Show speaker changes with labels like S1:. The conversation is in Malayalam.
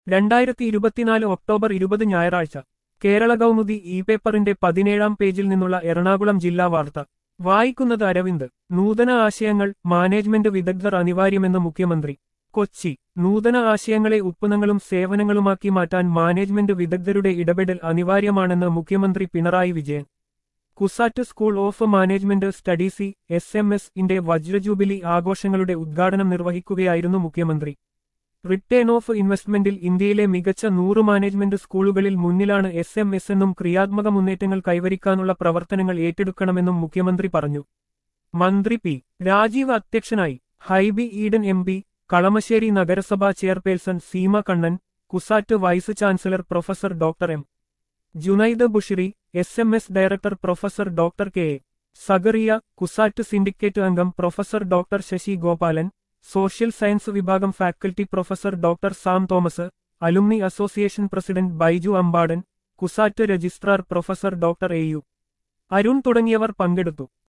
S1: 2024 ഒക്ടോബർ 20 ഞായറാഴ്ച കേരള കൗമുദി ഇ പേപ്പറിന്റെ 17-ാം പേജിൽ നിന്നുള്ള എറണാകുളം ജില്ലാ വാർത്ത വായിക്കുന്നത് അരവിന്ദ്. നൂതന ആശയങ്ങൾ മാനേജ്മെന്റ് വിദഗ്ധർ അനിവാര്യമെന്ന് മുഖ്യമന്ത്രി. കൊച്ചി. നൂതന ആശയങ്ങളെ ഉത്പന്നങ്ങളും സേവനങ്ങളുമാക്കി മാറ്റാൻ മാനേജ്മെന്റ് വിദഗ്ധരുടെ ഇടപെടൽ അനിവാര്യമാണെന്ന് മുഖ്യമന്ത്രി Pinarayi Vijayan. CUSAT school of management studies SMS-ന്റെ വജ്രജൂബിലി ആഘോഷങ്ങളുടെ ഉദ്ഘാടനം നിർവഹിക്കുകയായിരുന്നു മുഖ്യമന്ത്രി. റിട്ടേൺ ഓഫ് ഇൻവെസ്റ്റ്മെന്റിൽ ഇന്ത്യയിലെ മികച്ച 100 മാനേജ്മെന്റ് സ്കൂളുകളിൽ മുന്നിലാണ് SMS എന്നും ക്രിയാത്മക മുന്നേറ്റങ്ങൾ കൈവരിക്കാനുള്ള പ്രവർത്തനങ്ങൾ ഏറ്റെടുക്കണമെന്നും മുഖ്യമന്ത്രി പറഞ്ഞു. മന്ത്രി പി. രാജീവ് അധ്യക്ഷനായി. ഹൈബി ഈഡൻ MP, കളമശ്ശേരി നഗരസഭാ chairperson Seema Kannan, CUSAT vice chancellor professor doctor M. Junaid Bushiri, SMS director professor doctor K. Zakaria, CUSAT syndicate അംഗം professor doctor Sasi Gopalan, social science വിഭാഗം faculty professor doctor Sam Thomas, alumni association president Baiju Ambadan, CUSAT registrar professor doctor AU. Arun തുടങ്ങിയവർ പങ്കെടുത്തു.